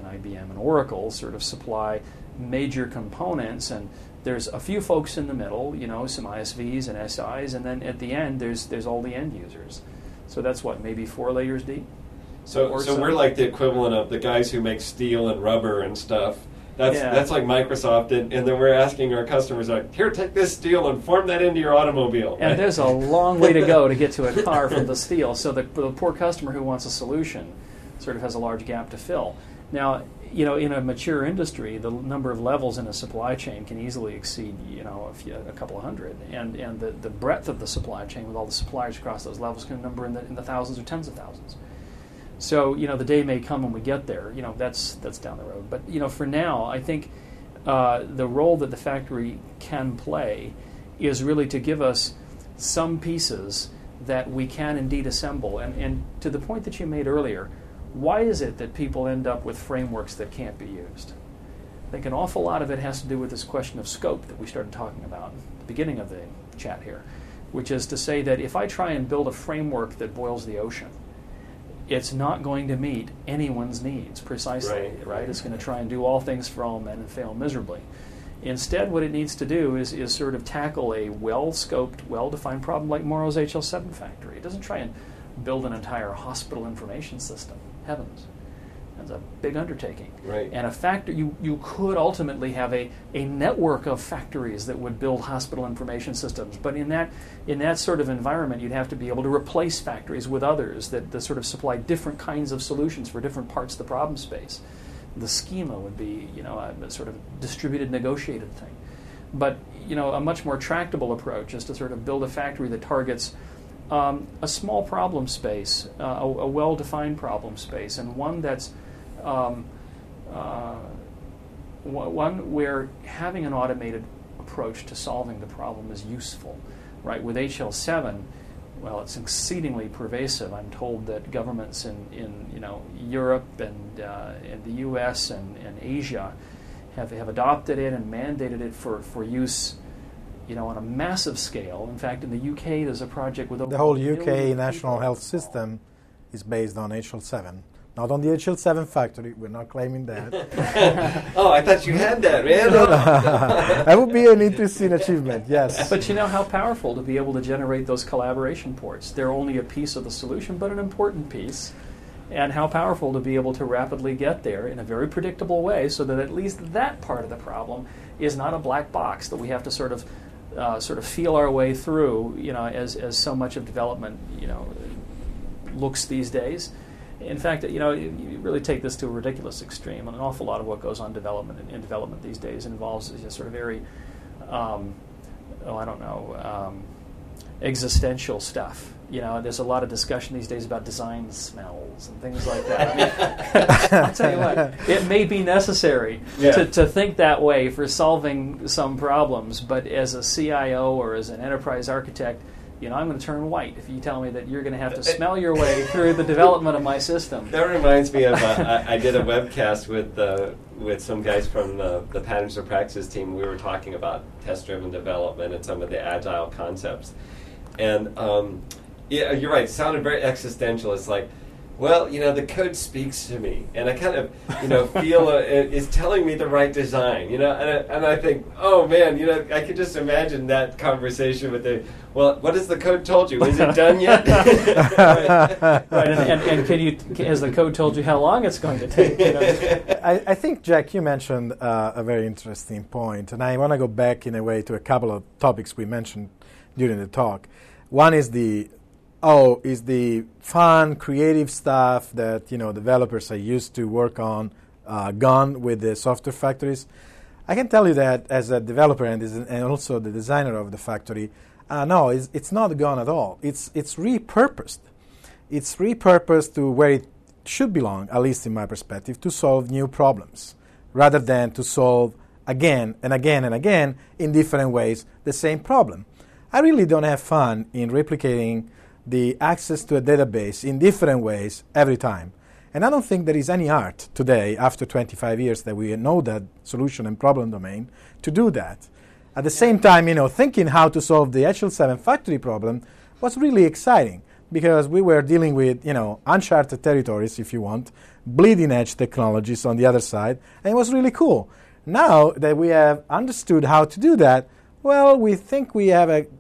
IBM and Oracle sort of supply major components, and there's a few folks in the middle, some ISVs and SIs, and then at the end there's all the end users. So that's what, maybe 4 layers deep? So we're like the equivalent of the guys who make steel and rubber and stuff. That's like Microsoft, and then we're asking our customers, like, here, take this steel and form that into your automobile. And there's a long way to go to get to a car from the steel. So the poor customer who wants a solution sort of has a large gap to fill. Now, in a mature industry, the number of levels in a supply chain can easily exceed, a couple of hundred. And the breadth of the supply chain with all the suppliers across those levels can number in the thousands or tens of thousands. So, the day may come when we get there. That's down the road. But, for now, I think the role that the factory can play is really to give us some pieces that we can indeed assemble. And to the point that you made earlier, why is it that people end up with frameworks that can't be used? I think an awful lot of it has to do with this question of scope that we started talking about at the beginning of the chat here, which is to say that if I try and build a framework that boils the ocean, it's not going to meet anyone's needs precisely, right? It's going to try and do all things for all men and fail miserably. Instead, what it needs to do is sort of tackle a well-scoped, well-defined problem like Morrow's HL7 factory. It doesn't try and build an entire hospital information system. Heavens. That's a big undertaking. Right. And a factory, you could ultimately have a network of factories that would build hospital information systems. But in that sort of environment, you'd have to be able to replace factories with others that sort of supply different kinds of solutions for different parts of the problem space. The schema would be, a sort of distributed, negotiated thing. But, a much more tractable approach is to sort of build a factory that targets a small problem space, a well-defined problem space, and one that's one where having an automated approach to solving the problem is useful. Right? With HL7, well, it's exceedingly pervasive. I'm told that governments in Europe and in the U.S. and Asia have adopted it and mandated it for use. On a massive scale. In fact, in the UK, there's a project with over the whole 1 UK million national people. health system is based on HL7. Not on the HL7 factory. We're not claiming that. Oh, I thought you had that, man. That would be an interesting achievement, yes. But how powerful to be able to generate those collaboration ports. They're only a piece of the solution, but an important piece. And how powerful to be able to rapidly get there in a very predictable way so that at least that part of the problem is not a black box that we have to sort of feel our way through, as so much of development, looks these days. In fact, you really take this to a ridiculous extreme, and an awful lot of what goes on in development these days involves sort of very, existential stuff. There's a lot of discussion these days about design smells and things like that. I'll tell you what, it may be necessary to think that way for solving some problems, but as a CIO or as an enterprise architect, I'm going to turn white if you tell me that you're going to have to smell your way through the development of my system. That reminds me of, I did a webcast with some guys from the Patterns of Practice team. We were talking about test-driven development and some of the agile concepts. And yeah, you're right. It sounded very existential. It's like, well, the code speaks to me, and I kind of, feel it's telling me the right design, and I think, oh man, I could just imagine that conversation with well, what has the code told you? Is it done yet? Right, and has the code told you how long it's going to take? I think, Jack, you mentioned a very interesting point, and I want to go back in a way to a couple of topics we mentioned during the talk. One is the fun, creative stuff that developers are used to work on gone with the software factories? I can tell you that as a developer and also the designer of the factory, no, it's not gone at all. It's repurposed. It's repurposed to where it should belong, at least in my perspective, to solve new problems, rather than to solve again and again and again in different ways the same problem. I really don't have fun in replicating the access to a database in different ways every time. And I don't think there is any art today, after 25 years that we know that solution and problem domain, to do that. At the same time, thinking how to solve the HL7 factory problem was really exciting. because we were dealing with, uncharted territories, if you want, bleeding edge technologies on the other side, and it was really cool. Now that we have understood how to do that, well, we think we have a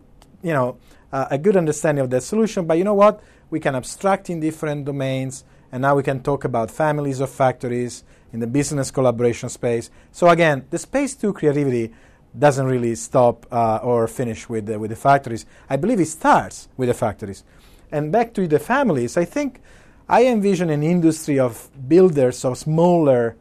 good understanding of that solution, but you know what? We can abstract in different domains, and now we can talk about families of factories in the business collaboration space. So again, the space to creativity doesn't really stop or finish with the factories. I believe it starts with the factories. And back to the families, I think I envision an industry of builders of smaller,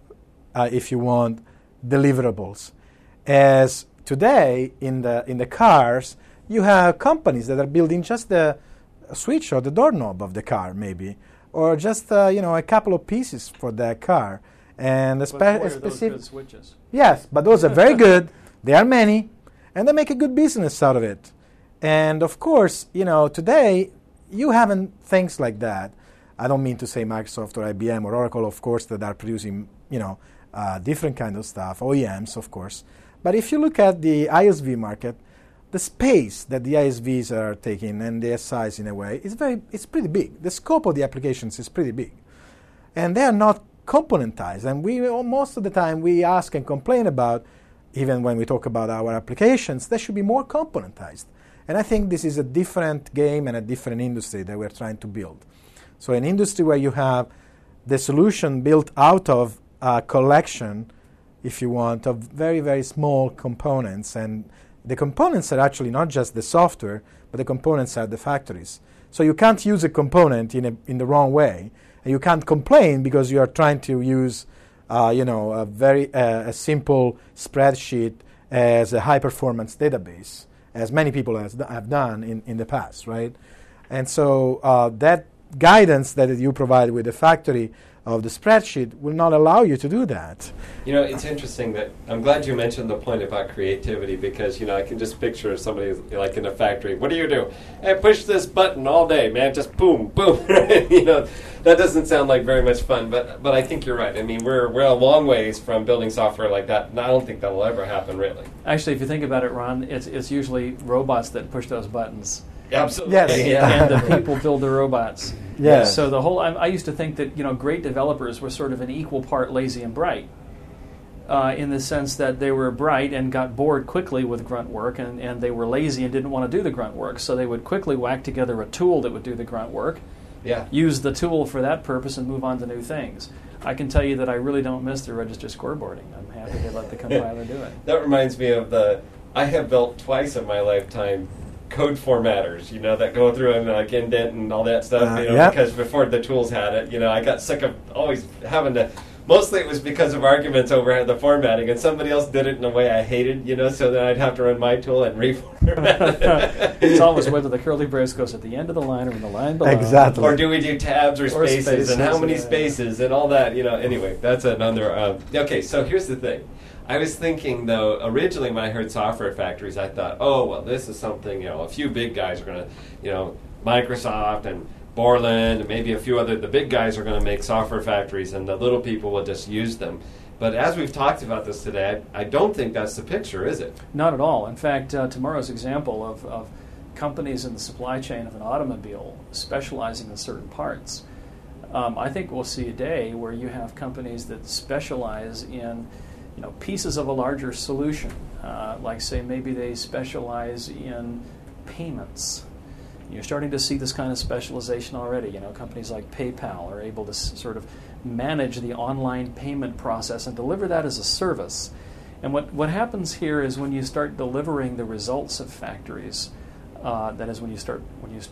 if you want, deliverables. As today in the cars, you have companies that are building just the switch or the doorknob of the car, maybe, or just a couple of pieces for that car. And those good switches? Yes, but those are very good. There are many, and they make a good business out of it. And of course, today you have things like that. I don't mean to say Microsoft or IBM or Oracle, of course, that are producing different kind of stuff, OEMs, of course. But if you look at the ISV market, the space that the ISVs are taking and their size in a way it's pretty big. The scope of the applications is pretty big, and they are not componentized. And most of the time we ask and complain about, even when we talk about our applications, they should be more componentized. And I think this is a different game and a different industry that we're trying to build. So an industry where you have the solution built out of a collection, if you want, of very, very small components. And the components are actually not just the software, but the components are the factories. So you can't use a component in the wrong way. And you can't complain because you are trying to use a very simple spreadsheet as a high-performance database, as many people have done in the past, right? And so that guidance that you provide with the factory of the spreadsheet will not allow you to do that. It's interesting that I'm glad you mentioned the point about creativity, because I can just picture somebody like in a factory. What do you do? Hey, push this button all day, man. Just boom, boom. That doesn't sound like very much fun, but I think you're right. I mean, we're a long ways from building software like that, and I don't think that will ever happen, really. Actually, if you think about it, Ron, it's usually robots that push those buttons. Absolutely. Yes. And the people build the robots. Yeah. So the whole I used to think that great developers were sort of an equal part lazy and bright, in the sense that they were bright and got bored quickly with grunt work, and they were lazy and didn't want to do the grunt work. So they would quickly whack together a tool that would do the grunt work. Yeah. Use the tool for that purpose and move on to new things. I can tell you that I really don't miss the register scoreboarding. I'm happy to let the compiler do it. That reminds me of I have built twice in my lifetime code formatters, that go through and indent and all that stuff, because before the tools had it, I got sick of always having to. Mostly it was because of arguments over the formatting, and somebody else did it in a way I hated, so then I'd have to run my tool and reformat it. It's always whether the curly brace goes at the end of the line or in the line below. Exactly. Or do we do tabs or spaces and how many spaces and all that, Anyway, that's another. Okay, so here's the thing. I was thinking, though, originally when I heard software factories, I thought, oh, well, this is something, a few big guys are going to, Microsoft and Borland and maybe a few other, the big guys are going to make software factories and the little people will just use them. But as we've talked about this today, I don't think that's the picture, is it? Not at all. In fact, tomorrow's example of companies in the supply chain of an automobile specializing in certain parts, I think we'll see a day where you have companies that specialize in pieces of a larger solution, like say maybe they specialize in payments. You're starting to see this kind of specialization already. Companies like PayPal are able to sort of manage the online payment process and deliver that as a service. And what happens here is when you start delivering the results of factories, that is when you start. Let me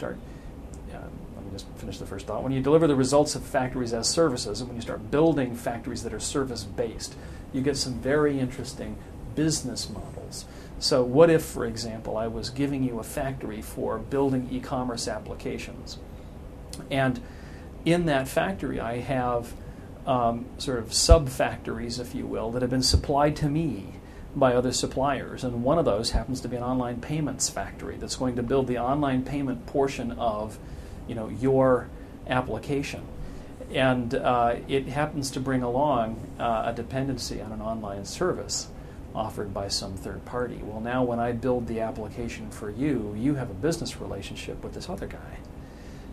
just finish the first thought. When you deliver the results of factories as services, and when you start building factories that are service-based, you get some very interesting business models. So what if, for example, I was giving you a factory for building e-commerce applications, and in that factory I have sort of sub-factories, if you will, that have been supplied to me by other suppliers, and one of those happens to be an online payments factory that's going to build the online payment portion of your application. And it happens to bring along a dependency on an online service offered by some third party. Well, now when I build the application for you, you have a business relationship with this other guy.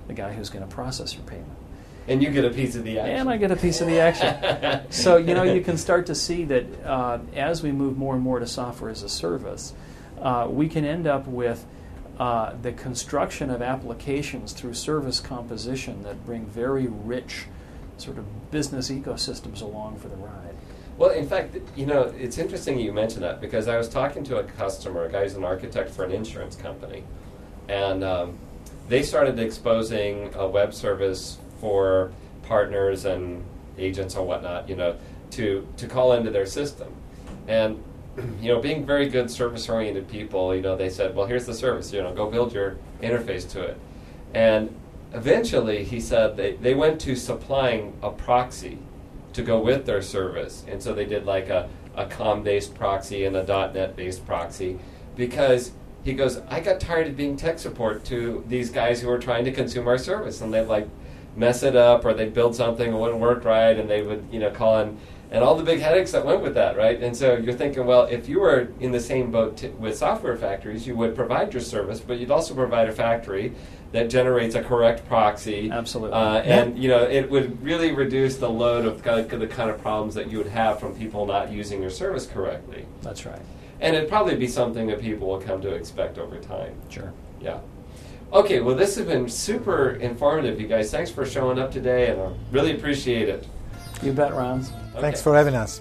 the guy who's going to process your payment. And you get a piece of the action. And I get a piece of the action. So, you can start to see that as we move more and more to software as a service, we can end up with the construction of applications through service composition that bring very rich sort of business ecosystems along for the ride. Well, in fact, it's interesting you mention that, because I was talking to a customer, a guy who's an architect for an insurance company, and they started exposing a web service for partners and agents or whatnot, to call into their system. And, being very good service-oriented people, they said, well, here's the service, go build your interface to it. And eventually, he said, they went to supplying a proxy to go with their service. And so they did like a COM-based proxy and a .NET-based proxy, because he goes, I got tired of being tech support to these guys who were trying to consume our service, and they'd mess it up, or they'd build something that wouldn't work right, and they would call in, and all the big headaches that went with that, right? And so you're thinking, well, if you were in the same boat with software factories, you would provide your service, but you'd also provide a factory that generates a correct proxy. Absolutely. And it would really reduce the load of the kind of problems that you would have from people not using your service correctly. That's right. And it'd probably be something that people will come to expect over time. Sure. Yeah. Okay, well, this has been super informative, you guys. Thanks for showing up today, and I really appreciate it. You bet, Ron. Okay. Thanks for having us.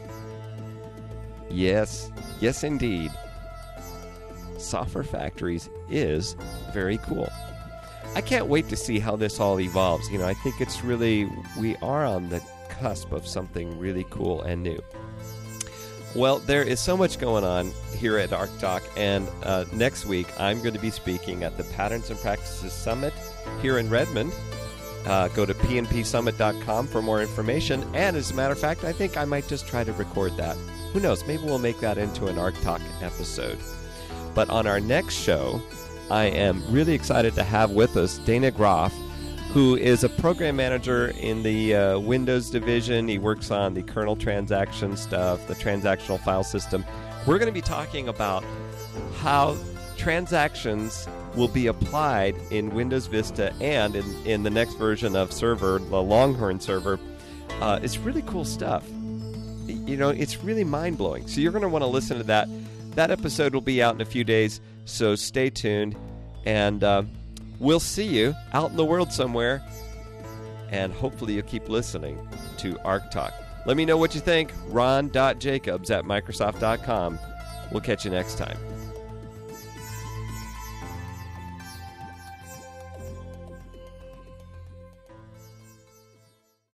Yes, indeed. Software Factories is very cool. I can't wait to see how this all evolves. I think we are on the cusp of something really cool and new. Well, there is so much going on here at ArcTalk, and next week I'm going to be speaking at the Patterns and Practices Summit here in Redmond. Go to pnpsummit.com for more information, and as a matter of fact, I think I might just try to record that. Who knows, maybe we'll make that into an ArcTalk episode. But on our next show, I am really excited to have with us Dana Groff, who is a program manager in the Windows division. He works on the kernel transaction stuff, the transactional file system. We're going to be talking about how transactions will be applied in Windows Vista and in the next version of Server, the Longhorn server. It's really cool stuff. It's really mind-blowing. So you're going to want to listen to that. That episode will be out in a few days, so stay tuned. And we'll see you out in the world somewhere, and hopefully you'll keep listening to ArcTalk. Let me know what you think. Ron.Jacobs@Microsoft.com. We'll catch you next time.